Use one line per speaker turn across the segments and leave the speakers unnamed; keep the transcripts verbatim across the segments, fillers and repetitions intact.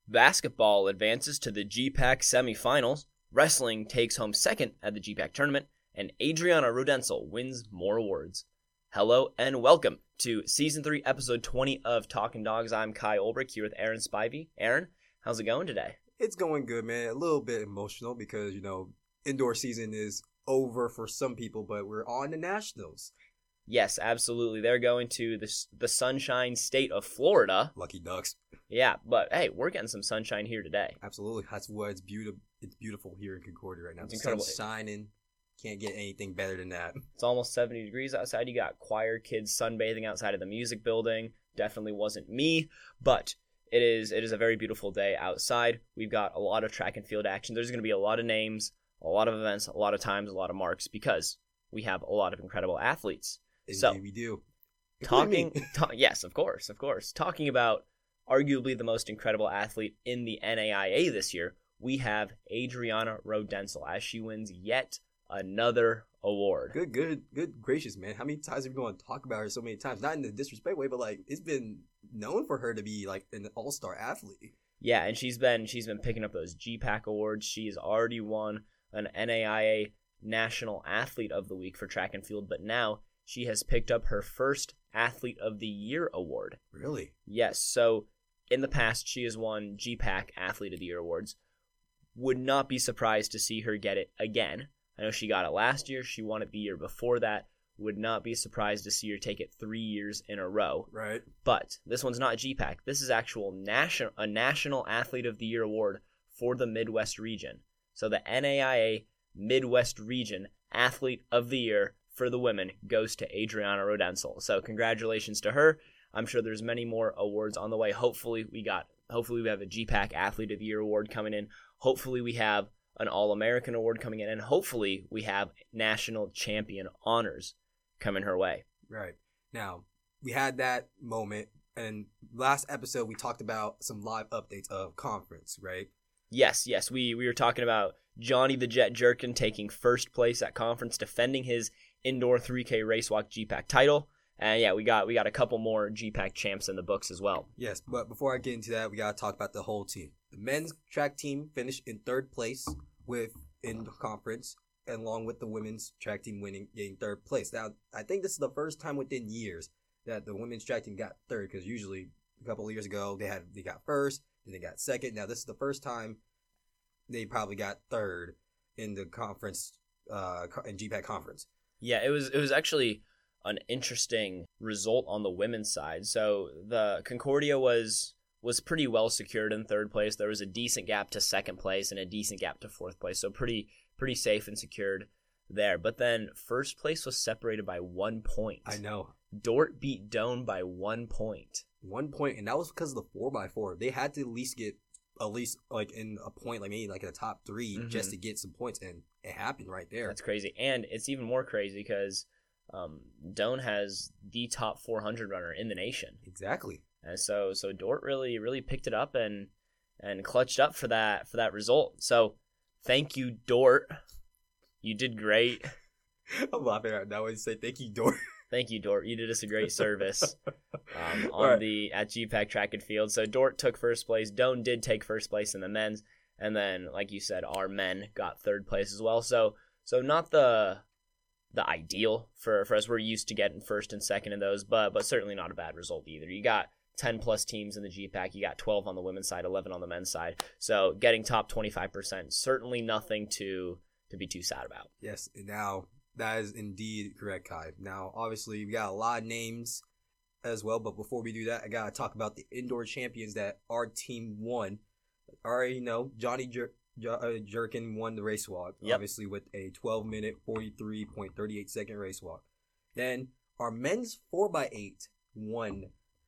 Basketball advances to the G PAC semifinals. Wrestling takes home second at the G PAC tournament. And Adriana Rodensel wins more awards. Hello and welcome to Season three, Episode twenty of Talking Dogs. I'm Kai Ulbrich here with Aaron Spivey. Aaron, how's it going today?
It's going good, man. A little bit emotional because, you know, indoor season is over for some people, but we're on the Nationals.
Yes, absolutely. They're going to the, the sunshine state of Florida.
Lucky Ducks.
Yeah, but hey, we're getting some sunshine here today.
Absolutely. That's why it's beautiful. It's beautiful here in Concordia right now.
It's
the
incredible.
Sun's shining. Can't get anything better than that.
It's almost seventy degrees outside. You got choir kids sunbathing outside of the music building. Definitely wasn't me, but it is it is a very beautiful day outside. We've got a lot of track and field action. There's going to be a lot of names, a lot of events, a lot of times, a lot of marks because we have a lot of incredible athletes.
Indeed,
so
we do.
Talking, ta- yes, of course, of course. Talking about arguably the most incredible athlete in the N A I A this year, we have Adriana Rodensel as she wins yet another award.
Good, good, good gracious, man. How many times are we going to talk about her so many times? Not in the disrespect way, but like it's been known for her to be like an all-star athlete.
Yeah, and she's been she's been picking up those G PAC awards. She's already won an N A I A National Athlete of the Week for track and field, but now she has picked up her first Athlete of the Year award.
Really?
Yes. So in the past, she has won G PAC Athlete of the Year awards. Would not be surprised to see her get it again. I know she got it last year. She won it the year before that. Would not be surprised to see her take it three years in a row.
Right.
But this one's not G PAC. This is actual national a National Athlete of the Year award for the Midwest region. So the N A I A Midwest region Athlete of the Year for the women goes to Adriana Rodensel. So congratulations to her. I'm sure there's many more awards on the way. Hopefully we got hopefully we have a G PAC Athlete of the Year award coming in. Hopefully we have an All-American award coming in, and hopefully we have national champion honors coming her way.
Right. Now, we had that moment, and last episode we talked about some live updates of conference, right?
Yes, yes. We, we were talking about Johnny the Jet Jerkin taking first place at conference, defending his indoor three K race walk G PAC title. And yeah, we got we got a couple more G PAC champs in the books as well.
Yes, but before I get into that, we got to talk about the whole team. The men's track team finished in third place with in the conference, along with the women's track team winning getting third place. Now, I think this is the first time within years that the women's track team got third, because usually a couple of years ago they had they got first, then they got second. Now this is the first time they probably got third in the conference, uh, in G PAC conference.
Yeah, it was it was actually an interesting result on the women's side. So the Concordia was was pretty well secured in third place. There was a decent gap to second place and a decent gap to fourth place. So pretty pretty safe and secured there. But then first place was separated by one point.
I know.
Dordt beat Doane by one point.
One point, and that was because of the four by four. They had to at least get at least like in a point, like maybe like in the top three, mm-hmm. just to get some points, and it happened right there.
That's crazy. And it's even more crazy because um, Doane has the top four hundred runner in the nation.
Exactly. And
so so Dordt really really picked it up and and clutched up for that for that result. So thank you, Dordt. You did great.
I'm laughing right now when you say thank you, Dordt.
Thank you, Dordt. You did us a great service um, on
right.
the at G PAC track and field. So Dordt took first place. Doane did take first place in the men's, and then like you said, our men got third place as well. So so not the the ideal for, for us. We're used to getting first and second in those, but but certainly not a bad result either. You got ten plus teams in the G PAC. You got twelve on the women's side, eleven on the men's side. So getting top twenty-five percent, certainly nothing to to be too sad about.
Yes, and now that is indeed correct, Kai. Now, obviously, we got a lot of names as well, but before we do that, I got to talk about the indoor champions that our team won. Already know, Johnny Jer- Jer- uh, Jerkin won the race walk,
yep.
obviously with a twelve minute, forty-three point three eight second race walk. Then, our men's four by eight won.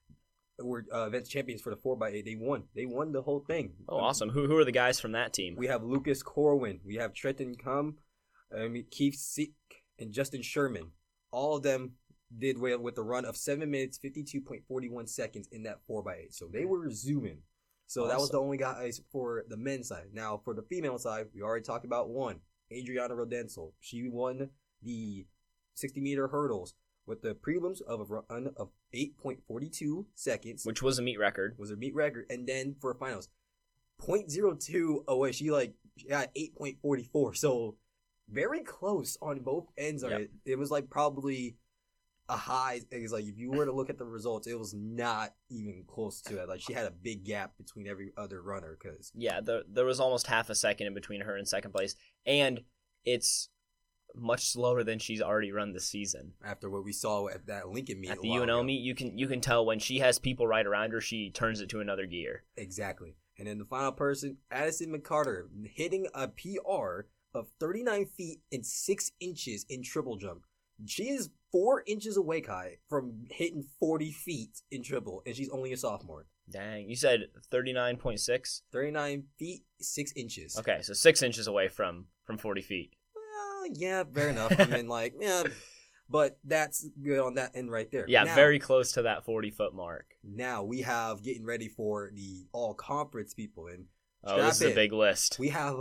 We're uh, events champions for the four by eight. They won. They won the whole thing.
Oh, awesome. Who who are the guys from that team?
We have Lucas Corwin. We have Trenton Cum, um, Keith Seek, and Justin Sherman. All of them did well with a run of seven minutes, fifty-two point four one seconds in that four by eight. So they were zooming. So awesome. That was the only guys for the men's side. Now, for the female side, we already talked about one, Adriana Rodensel. She won the sixty meter hurdles with the prelims of a run of eight point four two seconds.
Which was a meat record.
Was a meat record. And then for finals, point zero two away. She like she got eight point four four. So very close on both ends of
Yep.
it. It was like probably a high. It was like if you were to look at the results, it was not even close to that. Like she had a big gap between every other runner because
Yeah, there, there was almost half a second in between her and second place. And it's much slower than she's already run this season.
after what we saw at that Lincoln meet
At
a
the
while
U N L
ago.
meet, you can you can tell when she has people right around her, she turns it to another gear.
Exactly. And then the final person, Addison McCarter, hitting a P R of thirty-nine feet and six inches in triple jump. She is four inches away, Kai, from hitting forty feet in triple, and she's only a sophomore.
Dang, you said thirty-nine point six?
thirty-nine feet, six inches.
Okay, so six inches away from, from forty feet.
Well, yeah, fair enough. I mean, like, yeah, but that's good on that end right there.
Yeah,
Now-
very close to that forty-foot mark.
Now we have getting ready for the all-conference people, and
Oh,
Strap
this is a
in.
big list.
we have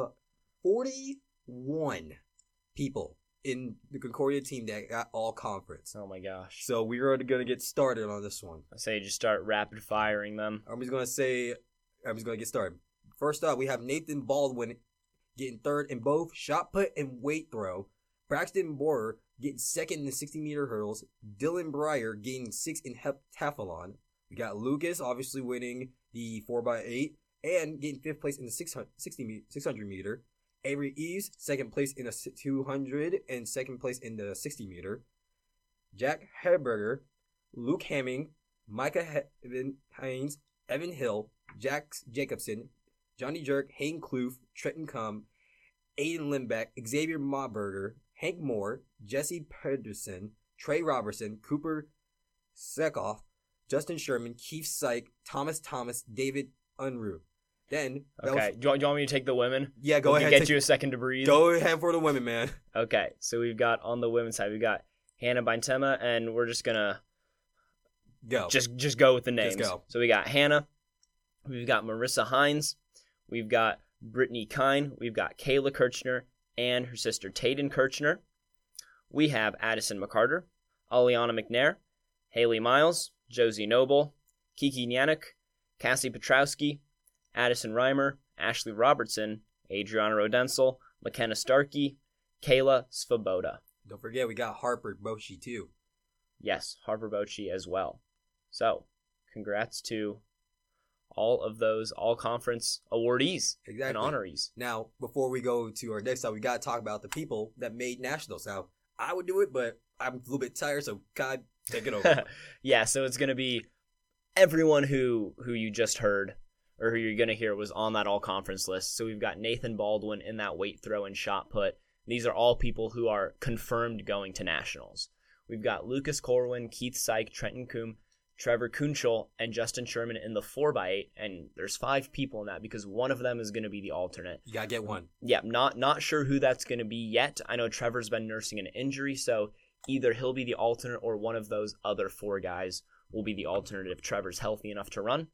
forty-one people in the Concordia team that got all-conference.
Oh my gosh.
So we are going to get started on this one.
I say just start rapid firing them.
I'm just going to say, I'm just going to get started. First up, we have Nathan Baldwin getting third in both shot put and weight throw. Braxton Borer getting second in the sixty meter hurdles. Dylan Breyer getting sixth in heptathlon. We got Lucas obviously winning the four by eight and getting fifth place in the six hundred meter. Avery Eves, second place in the two hundred and second place in the sixty meter. Jack Herberger, Luke Hamming, Micah Evan Hines, Evan Hill, Jack Jacobson, Johnny Jerk, Hayden Kloof, Trenton Cum, Aiden Limbeck, Xavier Mauberger, Hank Moore, Jesse Pedersen, Trey Robertson, Cooper Sekoff, Justin Sherman, Keith Syke, Thomas Thomas, David Unruh. Then, that
Okay,
was,
do, you want, do you want me to take the women?
yeah, go
We
ahead.
can get
take-
you a second to breathe.
Go ahead for the women, man.
Okay, so we've got on the women's side, we've got Hannah Bintema, and we're just gonna
Go.
just just go with the names.
Just go.
So we got Hannah, we've got Marissa Hines, we've got Brittany Kine, we've got Kayla Kirchner, and her sister Tayden Kirchner. We have Addison McCarter, Aliana McNair, Haley Miles, Josie Noble, Kiki Nyanik, Cassie Petrowski, Addison Reimer, Ashley Robertson, Adriana Rodensel, McKenna Starkey, Kayla Svoboda.
Don't forget, we got Harper Boshi, too.
Yes, Harper Bochi as well. So, congrats to all of those all-conference awardees
Exactly.
and honorees.
Now, before we go to our next side, we got to talk about the people that made nationals. Now, I would do it, but I'm a little bit tired, so God, take it over.
Yeah, so it's going to be everyone who who you just heard or who you're going to hear was on that all-conference list. So we've got Nathan Baldwin in that weight throw and shot put. These are all people who are confirmed going to nationals. We've got Lucas Corwin, Keith Syke, Trenton Coombe, Trevor Kunchel, and Justin Sherman in the four by eight, and there's five people in that because one of them is going to be the alternate.
You got to get one.
Yeah, not not sure who that's going to be yet. I know Trevor's been nursing an injury, so either he'll be the alternate or one of those other four guys will be the alternate if Trevor's healthy enough to run.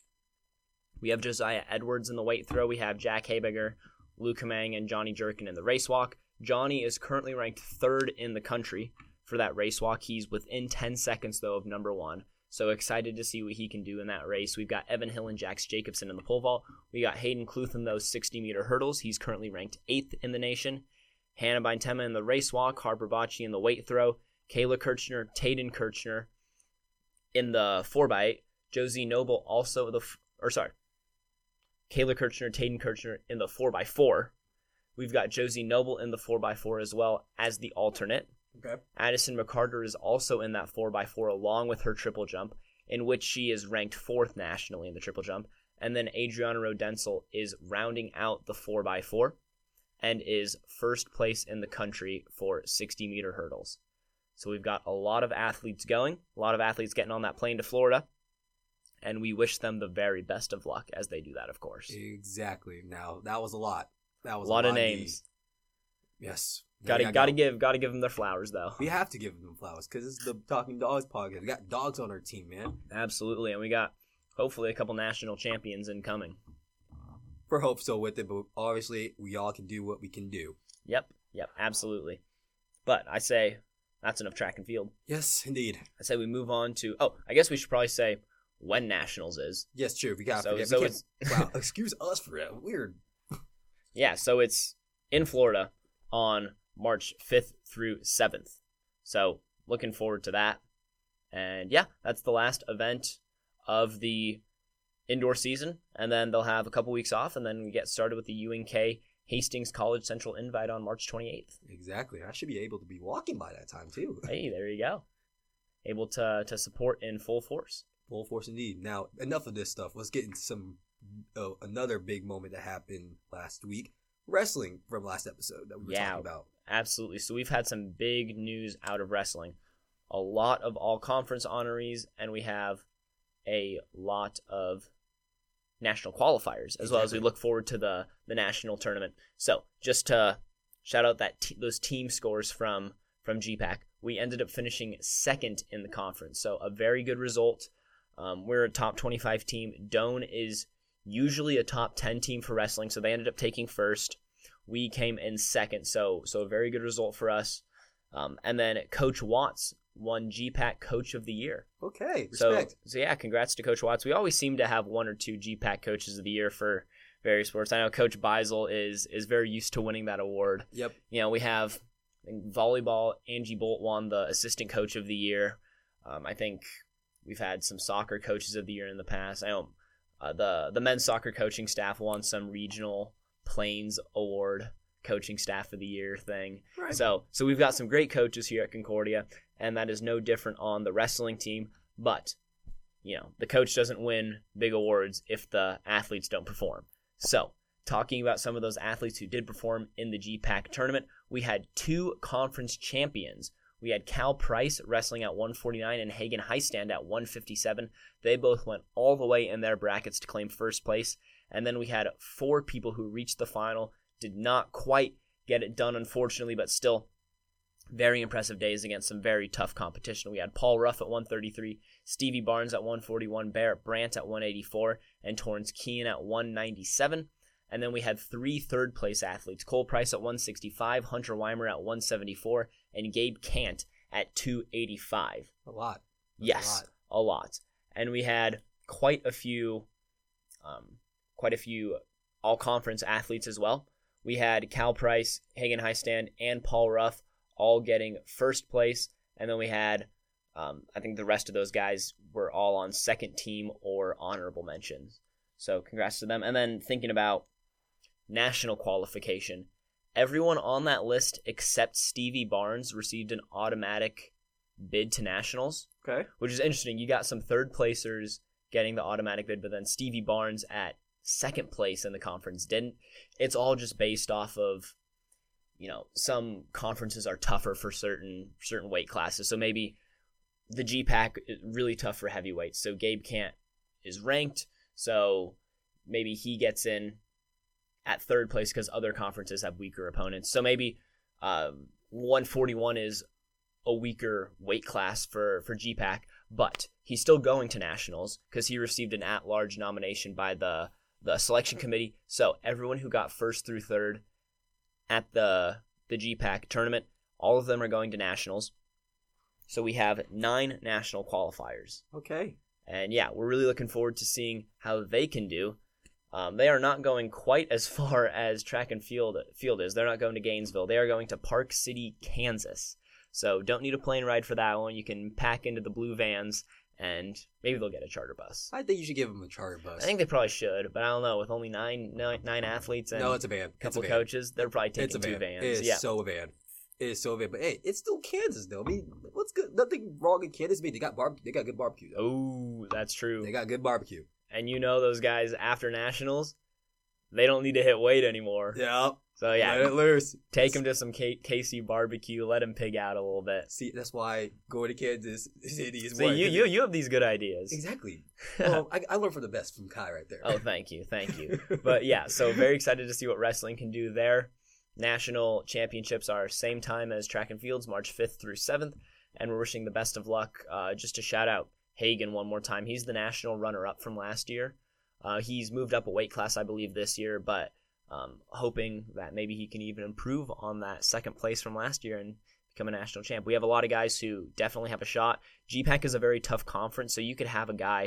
We have Josiah Edwards in the weight throw. We have Jack Habiger, Luke Kamang, and Johnny Jerkin in the race walk. Johnny is currently ranked third in the country for that race walk. He's within ten seconds, though, of number one. So excited to see what he can do in that race. We've got Evan Hill and Jax Jacobson in the pole vault. We got Hayden Kluth in those sixty meter hurdles. He's currently ranked eighth in the nation. Hannah Bintema in the race walk. Harper Bocci in the weight throw. Kayla Kirchner, Tayden Kirchner in the four by eight. Josie Noble also the, or sorry, Kayla Kirchner, Tayden Kirchner in the four by four. We've got Josie Noble in the four by four as well as the alternate.
Okay.
Addison McCarter is also in that four by four along with her triple jump, in which she is ranked fourth nationally in the triple jump. And then Adriana Rodensel is rounding out the four by four and is first place in the country for sixty meter hurdles. So we've got a lot of athletes going, a lot of athletes getting on that plane to Florida, and we wish them the very best of luck as they do that, of course.
Exactly. Now, that was a lot. That was
A lot of
indeed.
names.
Yes.
Got to
Yeah,
got to
go.
give got to give them their flowers though.
We have to give them flowers because it's the Talking Dogs podcast. We got dogs on our team, man.
Absolutely, and we got hopefully a couple national champions incoming.
For hope so with it, but obviously we all can do what we can do.
Yep, yep, absolutely. But I say that's enough track and field.
Yes, indeed.
I say we move on to. Oh, I guess we should probably say when Nationals is.
Yes, true. We got
So-
forget.
so
we
it's-
can't, wow, excuse us for that. Weird.
Yeah, so it's in Florida on March fifth through seventh. So looking forward to that. And yeah, that's the last event of the indoor season. And then they'll have a couple weeks off, and then we get started with the U N K Hastings College Central Invite on March twenty-eighth.
Exactly. I should be able to be walking by that time, too.
Hey, there you go. Able to to support in full force.
Full force indeed. Now, enough of this stuff. Let's get into some uh, another big moment that happened last week. Wrestling from last episode that we were
Yeah.
talking about.
Absolutely. So we've had some big news out of wrestling. A lot of all conference honorees, and we have a lot of national qualifiers, as well as we
Exactly.
look forward to the, the national tournament. So just to shout out that t- those team scores from, from G PAC, we ended up finishing second in the conference. So a very good result. Um, we're a top twenty-five team. Doane is usually a top ten team for wrestling, so they ended up taking first. We came in second, so so a very good result for us. Um, and then Coach Watts won G PAC Coach of the Year.
Okay,
So,
respect.
so yeah, congrats to Coach Watts. We always seem to have one or two G PAC Coaches of the Year for various sports. I know Coach Beisel is is very used to winning that award.
Yep.
You know, we have I think volleyball. Angie Bolt won the Assistant Coach of the Year. Um, I think we've had some soccer Coaches of the Year in the past. I know uh, the the men's soccer coaching staff won some regional Plains Award Coaching Staff of the Year thing.
Right.
So so we've got some great coaches here at Concordia, and that is no different on the wrestling team. But, you know, the coach doesn't win big awards if the athletes don't perform. So, talking about some of those athletes who did perform in the G PAC tournament, we had two conference champions. We had Cal Price wrestling at one forty-nine and Hagen Heistand at one fifty-seven. They both went all the way in their brackets to claim first place. And then we had four people who reached the final, did not quite get it done, unfortunately, but still very impressive days against some very tough competition. We had Paul Ruff at one thirty-three, Stevie Barnes at one forty-one, Barrett Brandt at one eighty-four, and Torrance Keane at one ninety-seven. And then we had three third-place athletes, Cole Price at one sixty-five, Hunter Weimer at one seventy-four, and Gabe Kant at two eighty-five.
A lot. That's
Yes, a lot. a lot. And we had quite a few, um, quite a few all-conference athletes as well. We had Cal Price, Hagen Heistand, and Paul Ruff all getting first place, and then we had, um, I think the rest of those guys were all on second team or honorable mentions. So congrats to them. And then thinking about national qualification, everyone on that list except Stevie Barnes received an automatic bid to nationals,
Okay.
which is interesting. You got some third placers getting the automatic bid, but then Stevie Barnes at second place in the conference didn't. It's all just based off of, you know, some conferences are tougher for certain certain weight classes. So maybe the G PAC is really tough for heavyweights. So Gabe Kant is ranked, so maybe he gets in at third place because other conferences have weaker opponents. So maybe um, one forty-one is a weaker weight class for, for G PAC, but he's still going to nationals because he received an at-large nomination by the, the selection committee. So everyone who got first through third at the the G PAC tournament, all of them are going to nationals. So we have nine national qualifiers.
Okay.
And yeah, we're really looking forward to seeing how they can do. Um, they are not going quite as far as track and field field is. They're not going to Gainesville. They are going to Park City, Kansas. So don't need a plane ride for that one. You can pack into the blue vans, and maybe they'll get a charter bus.
I think you should give them a charter bus.
I think they probably should, but I don't know. With only nine nine, nine athletes and
no, it's a van.
a
It's a
couple
van.
coaches, they're probably
It's
taking
a
two
van.
vans.
It is
yeah.
so a van. It is so a van. But hey, it's still Kansas though. I mean, what's good? Nothing wrong in Kansas. I mean, they got bar- They got good barbecue though.
Oh, that's true.
They got good barbecue.
And you know those guys after nationals, they don't need to hit weight anymore.
Yeah.
So yeah,
Let it loose.
take them to some K- KC barbecue. Let them pig out a little bit.
See, that's why going to Kansas City is
See,
more.
you, you you have these good ideas.
Exactly. Well, I, I learned from the best from Kai right there.
Oh, thank you, thank you. But yeah, so very excited to see what wrestling can do there. National championships are same time as track and fields, March fifth through seventh, and we're wishing the best of luck. Uh, just to shout out Hagen one more time. He's the national runner-up from last year. Uh, he's moved up a weight class, I believe, this year, but um, hoping that maybe he can even improve on that second place from last year and become a national champ. We have a lot of guys who definitely have a shot. G PAC is a very tough conference, so you could have a guy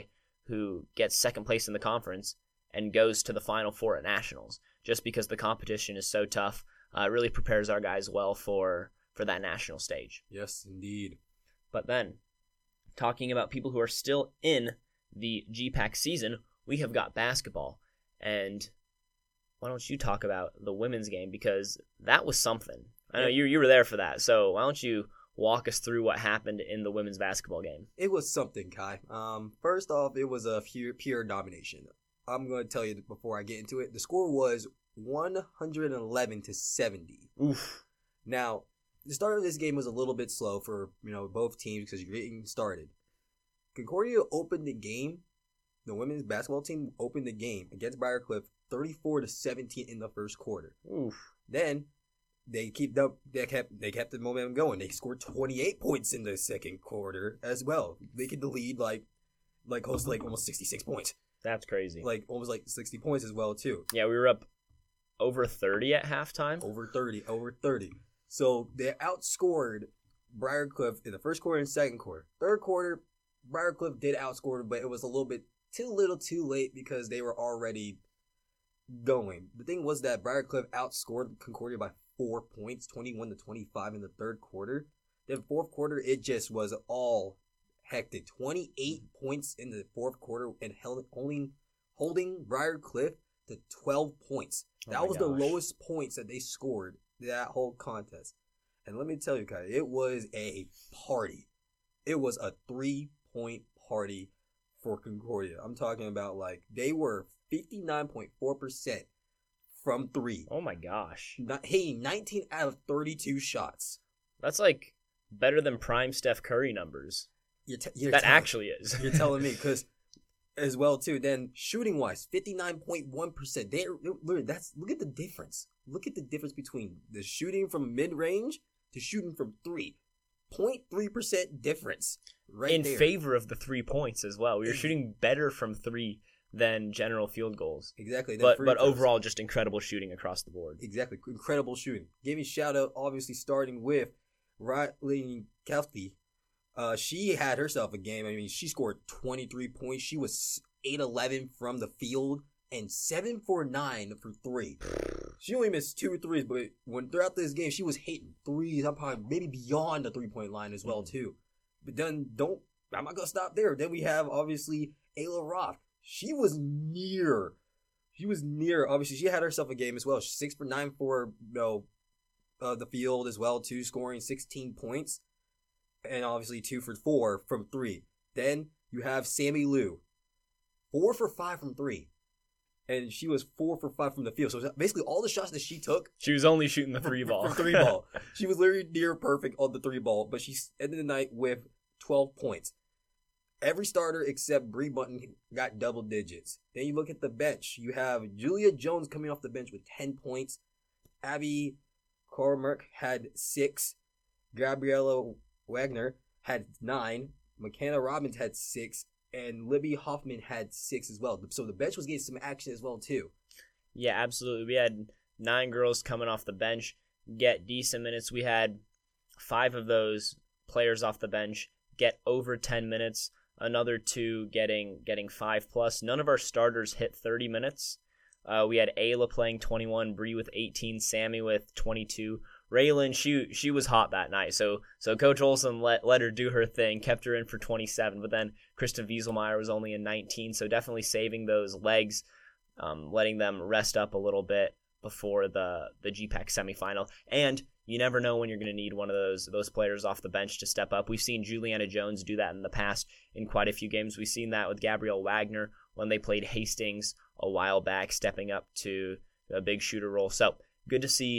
who gets second place in the conference and goes to the Final Four at Nationals, just because the competition is so tough. Uh, it really prepares our guys well for, for that national stage.
Yes, indeed.
But then, talking about people who are still in the G PAC season, we have got basketball. And why don't you talk about the women's game, because that was something. I know you you were there for that, so why don't you walk us through what happened in the women's basketball game?
It was something, Kai. Um, first off, it was a pure, pure domination. I'm going to tell you before I get into it. The score was one eleven to seventy.
Oof.
Now, the start of this game was a little bit slow for, you know, both teams because you're getting started. Concordia opened the game. The women's basketball team opened the game against Briarcliff thirty-four to seventeen in the first quarter.
Oof.
Then they keep the they kept they kept the momentum going. They scored twenty-eight points in the second quarter as well. They could lead like like close to like almost sixty-six points.
That's crazy.
Like almost like sixty points as well too.
Yeah, we were up over thirty at halftime.
Over thirty, over thirty. So they outscored Briarcliff in the first quarter and second quarter. Third quarter, Briarcliff did outscore them, but it was a little bit too little too late because they were already going. The thing was that Briarcliff outscored Concordia by four points, twenty-one to twenty-five in the third quarter. Then fourth quarter, it just was all hectic. twenty-eight points in the fourth quarter and held, holding, holding Briarcliff to twelve points. That
oh
was
gosh.
the lowest points that they scored that whole contest. And let me tell you, guys, it was a party. It was a three-point party for Concordia. I'm talking about, like, they were fifty-nine point four percent from three.
Oh my gosh.
Not, hey, nineteen out of thirty-two shots.
That's like better than prime Steph Curry numbers.
You're t- you're
that
telling,
actually is.
You're telling me, because as well, too, then shooting-wise, fifty-nine point one percent. They, look, that's, look at the difference. Look at the difference between the shooting from mid-range to shooting from three. zero point three percent difference right
in
there.
favor of the three points as well. We were shooting better from three than general field goals.
Exactly.
But but overall, just incredible shooting across the board.
Exactly. Incredible shooting. Give me a shout out, obviously, starting with Riley Kelsey. Uh, she had herself a game. I mean, she scored twenty-three points. She was eight eleven from the field and seven for nine for three. She only missed two threes, but when throughout this game, she was hitting threes. I'm probably maybe beyond the three-point line as well, too. But then don't, I'm not going to stop there. Then we have, obviously, Ayla Roth. She was near. She was near. Obviously, she had herself a game as well. Six for nine for, you know, uh, the field as well, too, scoring sixteen points. And obviously two for four from three. Then you have Sammy Lou. Four for five from three. And she was four for five from the field. So basically all the shots that she took.
She was only shooting the three ball.
From three ball. She was literally near perfect on the three ball. But she ended the night with twelve points. Every starter except Bree Button got double digits. Then you look at the bench. You have Julia Jones coming off the bench with ten points. Abby Cormack had six. Gabriella Wagner had nine. McKenna Robbins had six. And Libby Hoffman had six as well. So the bench was getting some action as well, too.
Yeah, absolutely. We had nine girls coming off the bench get decent minutes. We had five of those players off the bench get over ten minutes. Another two getting getting five plus. None of our starters hit thirty minutes. Uh, we had Ayla playing twenty-one, Bree with eighteen, Sammy with twenty-two. Raylan, she she was hot that night, so so Coach Olson let let her do her thing, kept her in for twenty-seven, but then Kristen Wieselmeyer was only in nineteen, so definitely saving those legs, um, letting them rest up a little bit before the the G PAC semifinal. And you never know when you're going to need one of those those players off the bench to step up. We've seen Juliana Jones do that in the past in quite a few games. We've seen that with Gabrielle Wagner when they played Hastings a while back, stepping up to a big shooter role. So good to see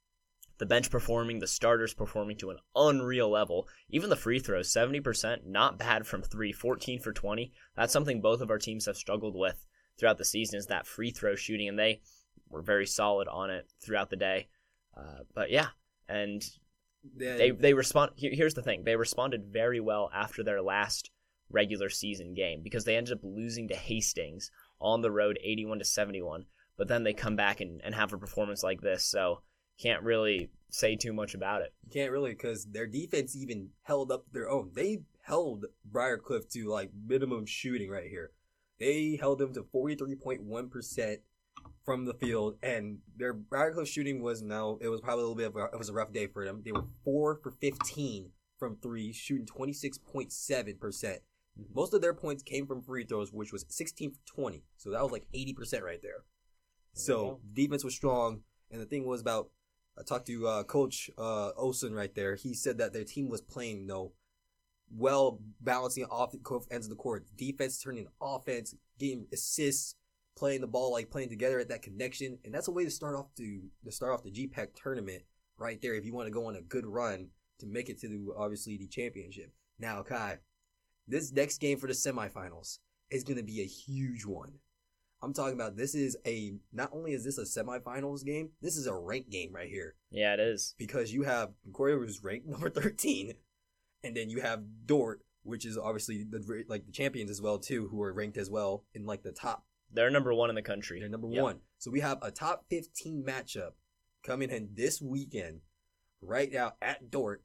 the bench performing, the starters performing to an unreal level. Even the free throws, seventy percent, not bad from three, fourteen for twenty. That's something both of our teams have struggled with throughout the season, is that free throw shooting, and they were very solid on it throughout the day. Uh, but yeah, and they they respond. Here, here's the thing: they responded very well after their last regular season game, because they ended up losing to Hastings on the road, eighty-one to seventy-one. But then they come back and, and have a performance like this. So can't really say too much about it.
You can't really, because their defense even held up their own. They held Briarcliff to like minimum shooting right here. They held them to forty-three point one percent from the field, and their Briarcliff shooting was now, it was probably a little bit of a, it was a rough day for them. They were four for fifteen from three, shooting twenty-six point seven percent. Most of their points came from free throws, which was sixteen for twenty. So that was like eighty percent right there. So defense was strong, and the thing was about, I talked to uh, Coach uh, Olsen right there. He said that their team was playing, you know, well, balancing off the ends of the court. Defense turning offense, getting assists, playing the ball, like playing together at that connection. And that's a way to start off to, to start off the G PAC tournament right there if you want to go on a good run to make it to, the, obviously, the championship. Now, Kai, this next game for the semifinals is going to be a huge one. I'm talking about this is a, not only is this a semifinals game, this is a ranked game right here.
Yeah, it is.
Because you have Concordia, who's ranked number thirteen, and then you have Dort, which is obviously the like the champions as well too, who are ranked as well in like the top.
They're number one in the country.
They're number
yep.
one. So we have a top fifteen matchup coming in this weekend, right now at Dort,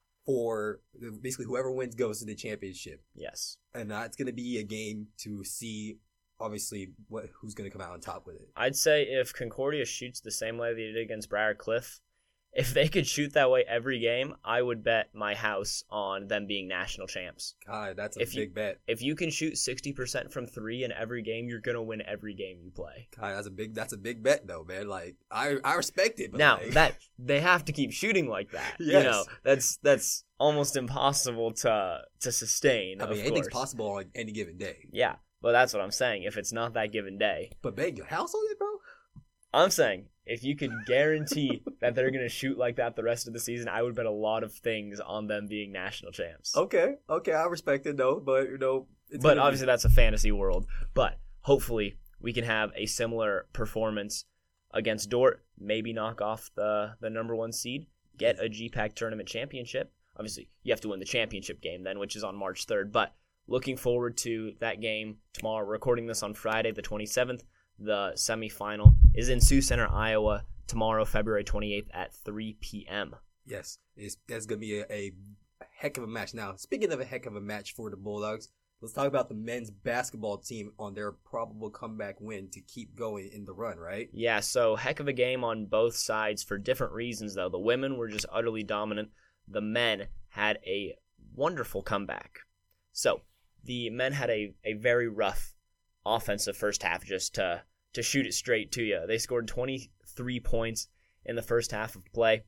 for basically whoever wins goes to the championship.
Yes.
And that's going to be a game to see, obviously, what who's going to come out on top with it.
I'd say if Concordia shoots the same way they did against Briarcliff, if they could shoot that way every game, I would bet my house on them being national champs.
God, that's a
if
big
you,
bet.
If you can shoot sixty percent from three in every game, you're going to win every game you play.
God, that's a big that's a big bet though, man. Like I I respect it. But
now,
like...
that they have to keep shooting like that.
Yes.
You know, that's that's almost impossible to to sustain.
I mean,
of
anything's
course.
possible on any given day.
Yeah, but that's what I'm saying. If it's not that given day.
But bet your house on it, bro?
I'm saying if you could guarantee that they're going to shoot like that the rest of the season, I would bet a lot of things on them being national champs.
Okay, okay, I respect it though, but you know,
it's but obviously be... that's a fantasy world. But hopefully we can have a similar performance against Dort, maybe knock off the the number one seed, get a G PAC tournament championship. Obviously, you have to win the championship game then, which is on March third. But looking forward to that game tomorrow. We're recording this on Friday the twenty-seventh. The semifinal is in Sioux Center, Iowa, tomorrow, February twenty-eighth at three p.m.
Yes, it's, that's going to be a, a heck of a match. Now, speaking of a heck of a match for the Bulldogs, let's talk about the men's basketball team on their probable comeback win to keep going in the run, right?
Yeah, so heck of a game on both sides for different reasons, though. The women were just utterly dominant. The men had a wonderful comeback. So the men had a, a very rough offensive first half just to to shoot it straight to you. They scored twenty-three points in the first half of play.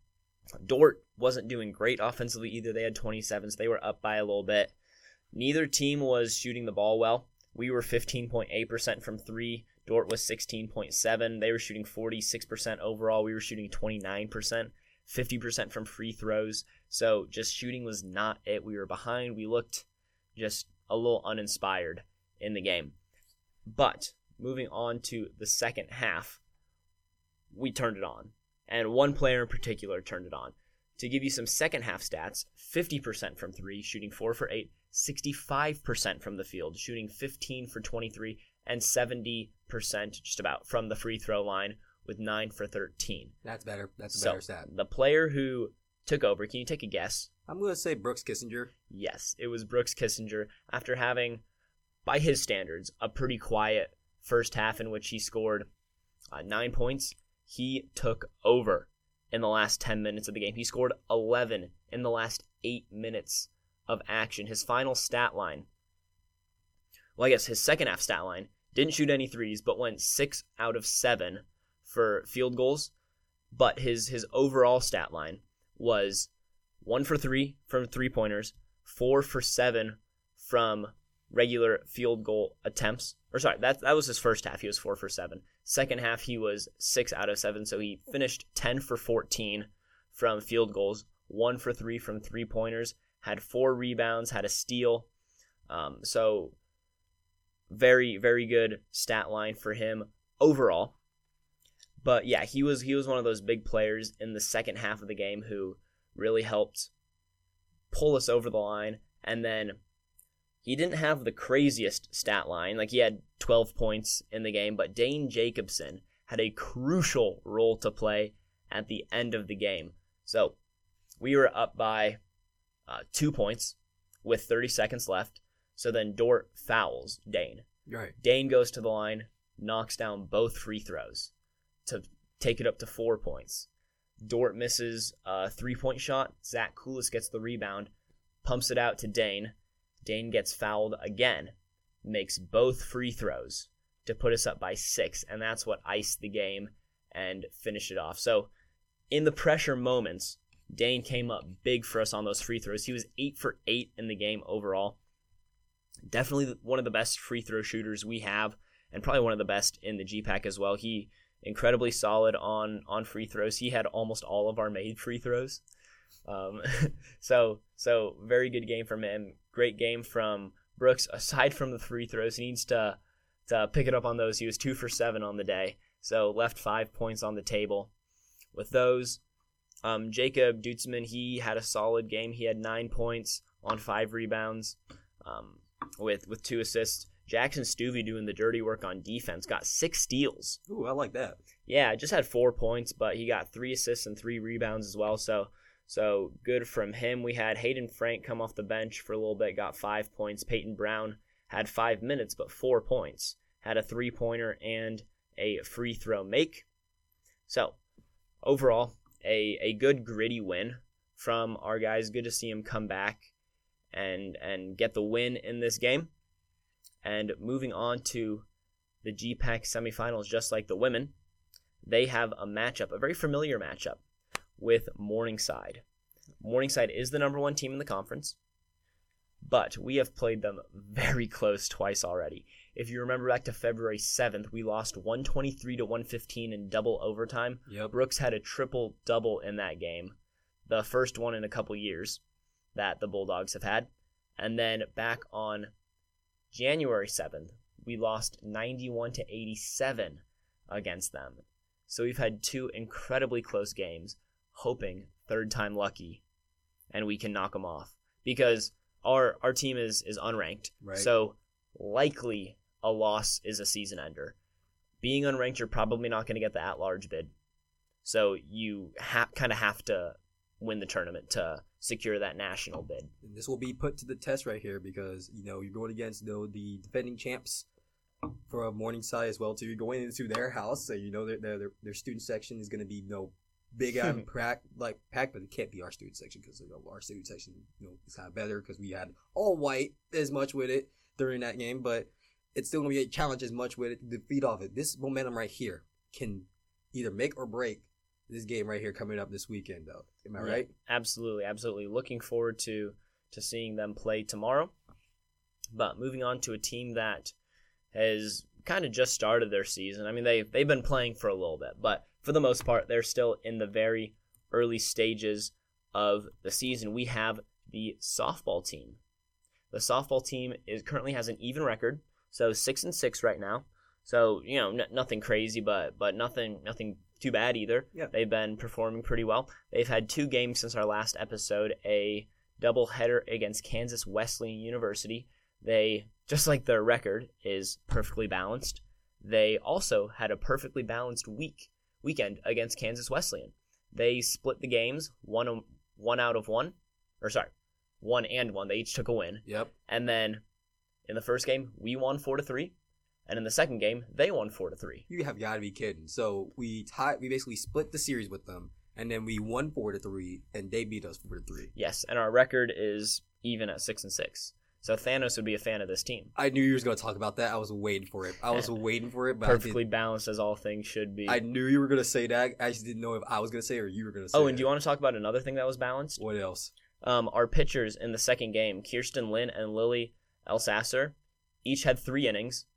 Dort wasn't doing great offensively either. They had twenty-seven, so they were up by a little bit. Neither team was shooting the ball well. We were fifteen point eight percent from three. Dort was sixteen point seven. They were shooting forty-six percent overall. We were shooting twenty-nine percent, fifty percent from free throws. So just shooting was not it. We were behind. We looked just a little uninspired in the game. But moving on to the second half, we turned it on. And one player in particular turned it on. To give you some second half stats, fifty percent from three, shooting four for eight, sixty-five percent from the field, shooting fifteen for twenty-three, and seventy percent just about from the free throw line with nine for thirteen.
That's better. That's a
so,
better stat.
The player who took over, can you take a guess?
I'm going to say Brooks Kissinger.
Yes, it was Brooks Kissinger after having, by his standards, a pretty quiet first half in which he scored uh, nine points. He took over in the last ten minutes of the game. He scored eleven in the last eight minutes of action. His final stat line, well, I guess his second half stat line, didn't shoot any threes, but went six out of seven for field goals. But his, his overall stat line was one for three from three-pointers, four for seven from regular field goal attempts. Or sorry, that that was his first half. He was four for seven. Second half, he was six out of seven. So he finished ten for fourteen from field goals, one for three from three-pointers, had four rebounds, had a steal. Um, so very, very good stat line for him overall. But yeah, he was he was one of those big players in the second half of the game who really helped pull us over the line. And then he didn't have the craziest stat line. Like, he had twelve points in the game, but Dane Jacobson had a crucial role to play at the end of the game. So we were up by uh, two points with thirty seconds left. So then Dort fouls Dane.
Right.
Dane goes to the line, knocks down both free throws to take it up to four points. Dort misses a three-point shot. Zach Koulis gets the rebound, pumps it out to Dane. Dane gets fouled again, makes both free throws to put us up by six, and that's what iced the game and finished it off. So in the pressure moments, Dane came up big for us on those free throws. He was eight for eight in the game overall. Definitely one of the best free throw shooters we have, and probably one of the best in the G PAC as well. He incredibly solid on on free throws. He had almost all of our made free throws. Um, so so very good game from him. Great game from Brooks. Aside from the free throws, he needs to to pick it up on those. He was two for seven on the day, so left five points on the table with those. Um, Jacob Dutzman, he had a solid game. He had nine points on five rebounds um, with with two assists. Jackson Stuvey doing the dirty work on defense, got six steals.
Ooh, I like that.
Yeah, just had four points, but he got three assists and three rebounds as well. So, so good from him. We had Hayden Frank come off the bench for a little bit, got five points. Peyton Brown had five minutes, but four points. Had a three-pointer and a free throw make. So, overall, a a good gritty win from our guys. Good to see him come back and and get the win in this game. And moving on to the G PAC semifinals, just like the women, they have a matchup, a very familiar matchup, with Morningside. Morningside is the number one team in the conference, but we have played them very close twice already. If you remember back to February seventh, we lost one twenty-three to one fifteen in double overtime.
Yep.
Brooks had a triple-double in that game, the first one in a couple years that the Bulldogs have had. And then back on January seventh, we lost ninety-one to eighty-seven against them. So we've had two incredibly close games, hoping third time lucky, and we can knock them off. Because our our team is, is unranked,
right.
So likely a loss is a season ender. Being unranked, you're probably not going to get the at-large bid. So you ha- kind of have to win the tournament to secure that national bid.
And this will be put to the test right here because, you know, you're going against you know, the defending champs for Morningside as well, too. You're going into their house, so you know their their, their student section is going to be you know, big and pack, like packed, but it can't be our student section because you know, our student section you know, is kind of better because we had all white as much with it during that game, but it's still going to be a challenge as much with it to feed off it. This momentum right here can either make or break this game right here coming up this weekend, though. Am I
Yeah,
right?
Absolutely, absolutely. Looking forward to to seeing them play tomorrow. But moving on to a team that has kind of just started their season. I mean, they they've been playing for a little bit, but for the most part, they're still in the very early stages of the season. We have the softball team. The softball team is currently has an even record, so six and six right now. So you know, n- nothing crazy, but but nothing nothing. too bad either.
Yeah.
They've been performing pretty well. They've had two games since our last episode, a doubleheader against Kansas Wesleyan University. They, just like their record, is perfectly balanced. They also had a perfectly balanced week weekend against Kansas Wesleyan. They split the games, one, one out of one, or sorry, one and one. They each took a win.
Yep.
And then in the first game, we won four to three. And in the second game, they won four to three.
You have got to be kidding. So we tied. We basically split the series with them, and then we won four to three, and they beat us four to three.
Yes, and our record is even at six and six. So Thanos would be a fan of this team.
I knew you were going to talk about that. I was waiting for it. I was waiting for it. But
Perfectly
I
balanced as all things should be.
I knew you were going to say that. I just didn't know if I was going to say it or you were going to say.
Oh, and
it.
do you want to talk about another thing that was balanced?
What else?
Um, our pitchers in the second game, Kirsten Lynn and Lily Elsasser, each had three innings.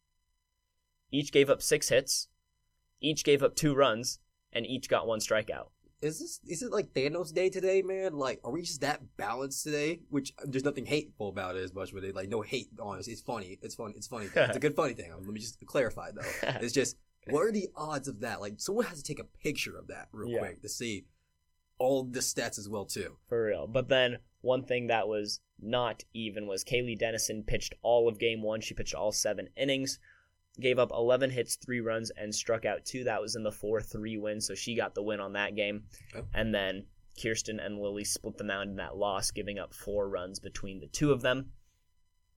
Each gave up six hits, each gave up two runs, and each got one strikeout.
Is this is it like Thanos Day today, man? Like, are we just that balanced today? Which there's nothing hateful about it as much with it. Like, no hate on it. It's funny. It's funny. It's funny. It's a good funny thing. Let me just clarify though. It's just what are the odds of that? Like, someone has to take a picture of that real
Yeah.
quick to see all the stats as well too.
For real. But then one thing that was not even was Kaylee Dennison pitched all of game one. She pitched all seven innings. Gave up eleven hits, three runs, and struck out two. That was in the four three win, so she got the win on that game.
Okay.
And then Kirsten and Lily split the mound in that loss, giving up four runs between the two of them.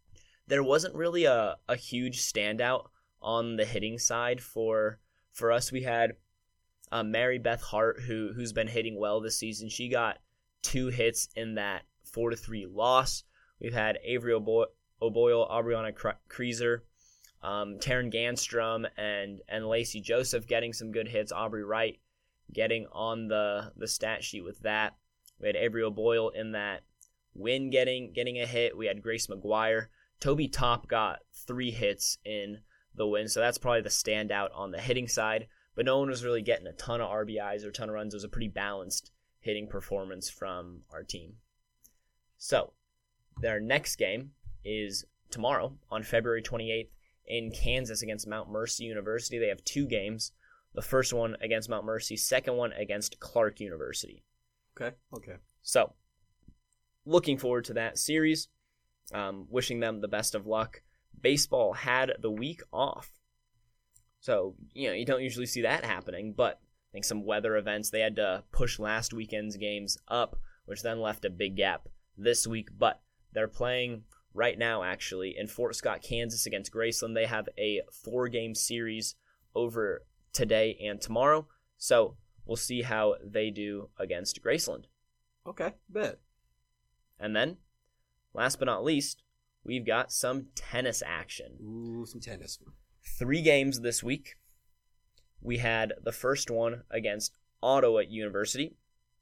there wasn't really a, a huge standout on the hitting side for for us. We had uh, Mary Beth Hart, who who's been hitting well this season. She got two hits in that four to three loss. We've had Avery O'Boy- O'Boyle, Aubriana Kreezer, um, Taryn Ganstrom, and and Lacey Joseph getting some good hits. Aubrey Wright getting on the the stat sheet with that. We had Avery O'Boyle in that win getting getting a hit. We had Grace McGuire. Toby Top got three hits in the win, so that's probably the standout on the hitting side. But no one was really getting a ton of R B Is or a ton of runs. It was a pretty balanced hitting performance from our team. So, their next game is tomorrow on February twenty-eighth in Kansas against Mount Mercy University. They have two games. The first one against Mount Mercy, second one against Clark University.
Okay, okay.
So, looking forward to that series. Um, wishing them the best of luck. Baseball had the week off. So, you know, you don't usually see that happening, but I think some weather events, they had to push last weekend's games up, which then left a big gap this week. But they're playing right now, actually, in Fort Scott, Kansas against Graceland. They have a four-game series over today and tomorrow. So, we'll see how they do against Graceland.
Okay, bet.
And then, last but not least, we've got some tennis action.
Ooh, some tennis.
Three games this week. We had the first one against Ottawa University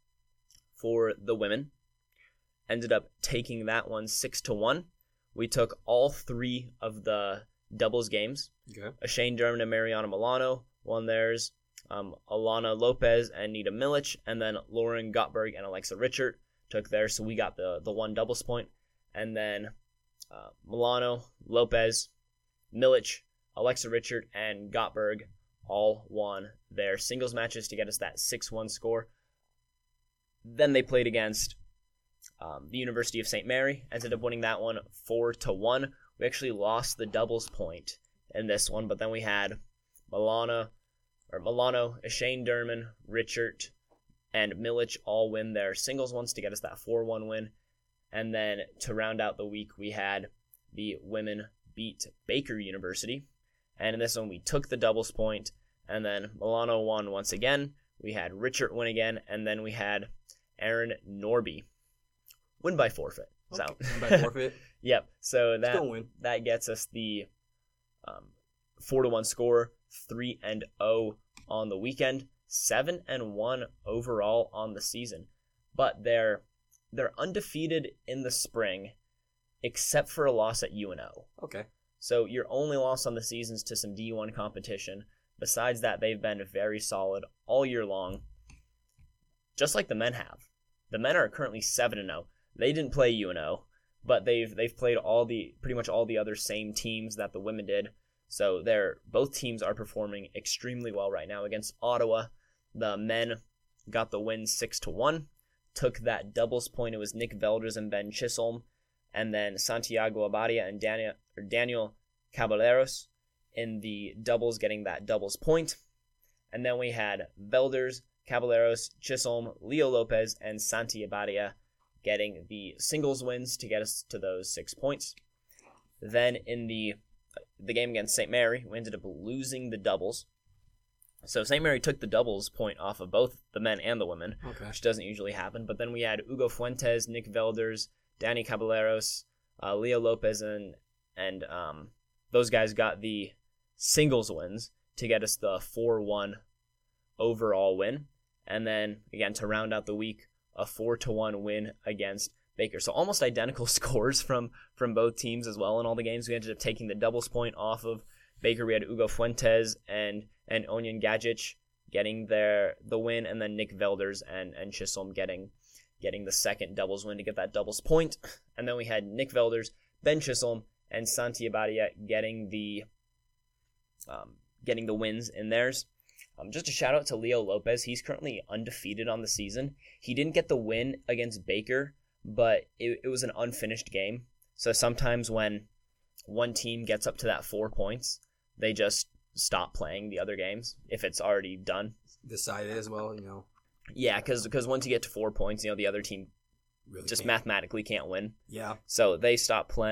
for the women. Ended up taking that one six to one. We took all three of the doubles games.
Okay.
Shane Derman and Mariana Milano won theirs. Um, Alana Lopez and Nita Milic, and then Lauren Gottberg and Alexa Richard took theirs. So we got the the one doubles point. And then uh, Milano, Lopez, Milic, Alexa Richard, and Gottberg all won their singles matches to get us that six one score. Then they played against um, the University of Saint Mary, ended up winning that one four to one. We actually lost the doubles point in this one, but then we had Milano, or Milano, Shane Derman, Richard, and Milic all win their singles ones to get us that four one win. And then to round out the week, we had the women beat Baker University. And in this one, we took the doubles point, and then Milano won once again. We had Richard win again, and then we had Aaron Norby win by forfeit.
Okay.
So
Win by forfeit.
Yep. So that
Still win.
that gets us the um, four to one score, three and zero on the weekend, seven and one overall on the season. But they're they're undefeated in the spring, except for a loss at U N O.
Okay.
So your only loss on the season's to some D one competition. Besides that, they've been very solid all year long, just like the men have. The men are currently seven and zero. They didn't play U N O, but they've they've played all the pretty much all the other same teams that the women did. So they're both teams are performing extremely well right now. Against Ottawa, the men got the win six to one. Took that doubles point. It was Nick Velders and Ben Chisholm, and then Santiago Abadia and Daniel or Daniel Caballeros in the doubles, getting that doubles point. And then we had Velders, Caballeros, Chisholm, Leo Lopez, and Santi Abadia getting the singles wins to get us to those six points. Then in the the game against Saint Mary, we ended up losing the doubles. So Saint Mary took the doubles point off of both the men and the women,
Okay.
which doesn't usually happen. But then we had Hugo Fuentes, Nick Velders, Danny Caballeros, uh, Leo Lopez, and and um, those guys got the singles wins to get us the four one overall win. And then, again, to round out the week, a four to one win against Baker. So almost identical scores from, from both teams as well in all the games. We ended up taking the doubles point off of Baker. We had Hugo Fuentes and and Onion Gajic getting their the win, and then Nick Velders and, and Chisholm getting getting the second doubles win to get that doubles point. And then we had Nick Velders, Ben Chisholm, and Santi Abadia getting the um, getting the wins in theirs. Um, just a shout out to Leo Lopez. He's currently undefeated on the season. He didn't get the win against Baker, but it, it was an unfinished game. So sometimes when one team gets up to that four points, they just stop playing the other games if it's already done.
Decided as well, you know.
Yeah, because because once you get to four points, you know, the other team
Really
just
can't.
mathematically can't win.
Yeah.
So they stop playing.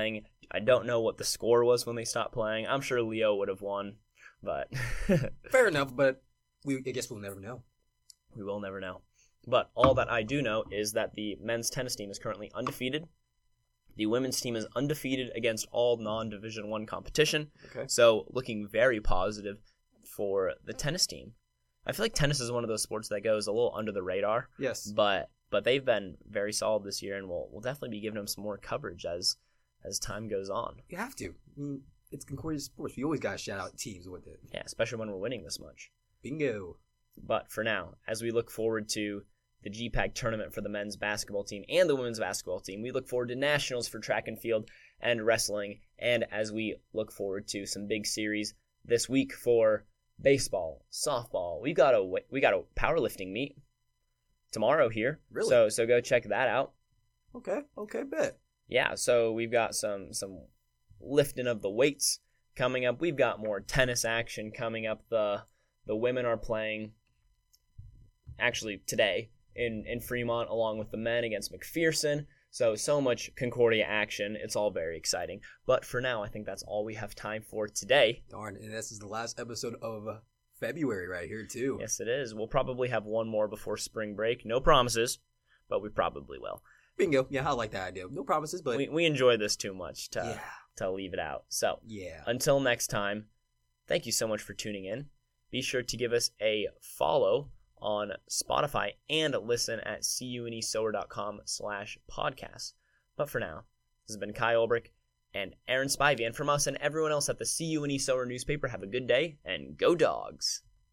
I don't know what the score was when they stopped playing. I'm sure Leo would have won, but
fair enough. But we, I guess we'll never know.
We will never know. But all that I do know is that the men's tennis team is currently undefeated. The women's team is undefeated against all non-Division One competition.
Okay.
So looking very positive for the tennis team. I feel like tennis is one of those sports that goes a little under the radar.
Yes.
But but they've been very solid this year, and we'll we'll definitely be giving them some more coverage as as time goes on.
You have to. I mean, it's Concordia Sports. We always got to shout out teams with it.
Yeah, especially when we're winning this much.
Bingo.
But for now, as we look forward to the G PAC tournament for the men's basketball team and the women's basketball team, we look forward to nationals for track and field and wrestling, and as we look forward to some big series this week for baseball, softball. We got a we got a powerlifting meet tomorrow here.
Really?
So so go check that out.
Okay. Okay. Bet.
Yeah. So we've got some some lifting of the weights coming up. We've got more tennis action coming up. The the women are playing actually today in in Fremont along with the men against McPherson. So, so much Concordia action. It's all very exciting. But for now, I think that's all we have time for today.
Darn, and this is the last episode of uh, February right here, too.
Yes, it is. We'll probably have one more before spring break. No promises, but we probably will.
Bingo. Yeah, I like that idea. No promises, but...
We, we enjoy this too much to,
yeah.
to leave it out. So,
yeah.
Until next time, thank you so much for tuning in. Be sure to give us a follow on Spotify and listen at cunesower.com slash podcast. But for now, this has been Kai Ulbrich and Aaron Spivey. And from us and everyone else at the C U N E Sower newspaper, have a good day and go Dogs.